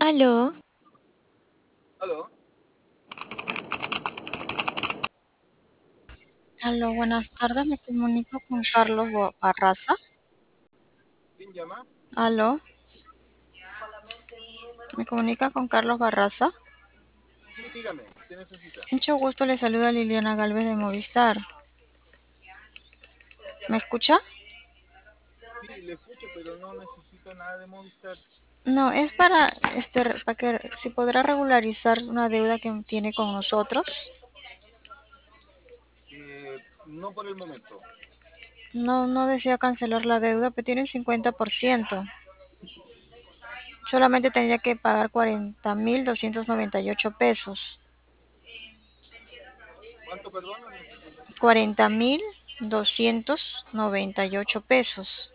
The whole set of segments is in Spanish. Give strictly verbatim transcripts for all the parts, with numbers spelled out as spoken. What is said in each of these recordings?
Aló, ¿Aló? aló, buenas tardes, me comunico con Carlos Bo- Barraza. ¿Quién llama? Aló, me comunica con Carlos Barraza. Sí, dígame, ¿qué necesita? Mucho gusto, le saluda Liliana Galvez de Movistar. ¿Me escucha? Sí, le escucho, pero no necesito nada de Movistar. No, es para, este, re- para que si podrá regularizar una deuda que tiene con nosotros. Eh, no por el momento. No, no desea cancelar la deuda, pero tiene un cincuenta por ciento. Solamente tendría que pagar cuarenta mil doscientos noventa y ocho pesos. ¿Cuánto, perdón? No, no no escuché. Cuarenta mil doscientos noventa y ocho pesos.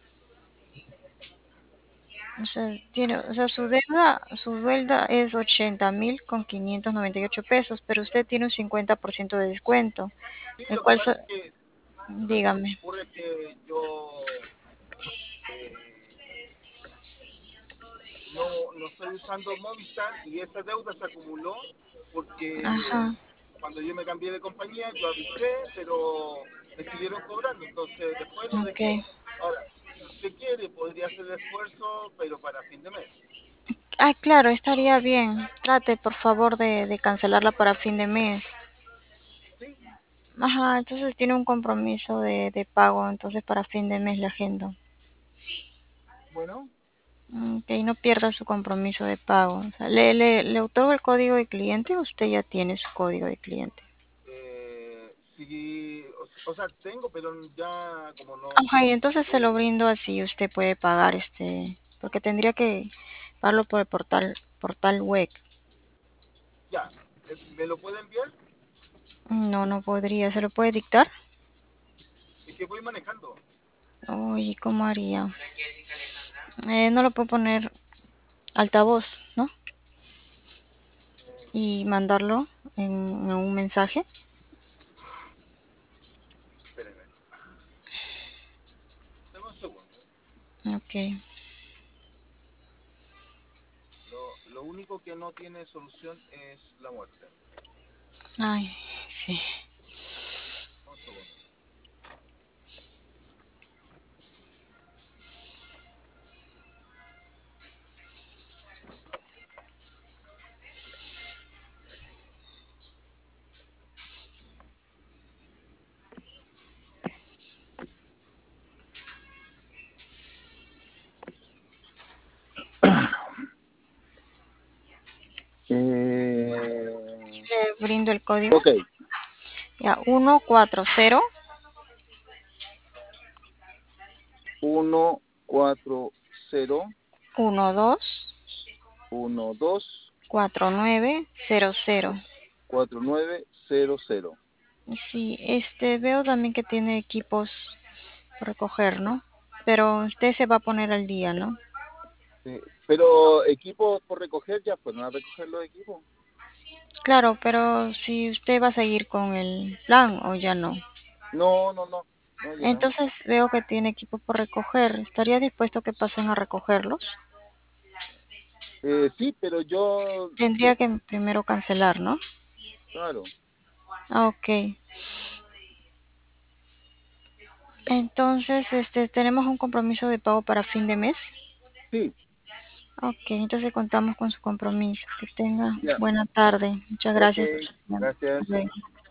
O sea, tiene, o sea, su deuda, su deuda es ochenta mil con quinientos noventa y ocho pesos, pero usted tiene un cincuenta por ciento de descuento, Sí, el lo que cual, so- pasa es que, lo que dígame. ocurre es que yo eh, no, no estoy usando Movistar y esa deuda se acumuló porque Ajá, cuando yo me cambié de compañía, yo avisé, pero me siguieron cobrando, entonces después lo ok. dejé. Ahora, si usted quiere, podría hacer el esfuerzo, pero para fin de mes. Ah, claro, estaría bien. Trate, por favor, de, de cancelarla para fin de mes. Sí, Ajá, entonces tiene un compromiso de, de pago, entonces para fin de mes le agendo. bueno, Mm, que no pierda su compromiso de pago. O sea, ¿le, le, le otorgo el código de cliente o usted ya tiene su código de cliente? eh, sí, o, o sea, tengo, pero ya como no, Ajá, y entonces se lo eh, brindo así, usted puede pagar este, porque tendría que pagarlo por el portal, portal web. ya, eh, ¿me lo puede enviar? No, no podría, ¿se lo puede dictar? Es que voy manejando. Uy, ¿cómo haría? Eh, no lo puedo poner altavoz, ¿no? Eh, Y mandarlo en, en un mensaje. espéreme, dame un segundo. Ok. Lo, lo único que no tiene solución es la muerte. Ay, sí. Un segundo. Eh, Le brindo el código. ok, Ya, uno cuatro cero uno cuatro cero uno dos uno dos cuatro nueve cero cero. cuatro nueve cero cero. Sí, este veo también que tiene equipos por recoger, ¿no? Pero usted se va a poner al día, ¿no? Sí, pero equipos por recoger, ya fueron a recoger los equipos. Claro, pero si usted va a seguir con el plan o ya no. No, no, no, no, ya no. Entonces veo que tiene equipos por recoger. ¿Estaría dispuesto a que pasen a recogerlos? Eh, sí, pero yo, Tendría que primero cancelar, ¿no? claro, Ah, ok. Entonces, este, tenemos un compromiso de pago para fin de mes. sí, Ok, entonces contamos con su compromiso. Que tenga ya, buena tarde. Muchas ok, gracias por su tiempo. Hasta gracias. luego.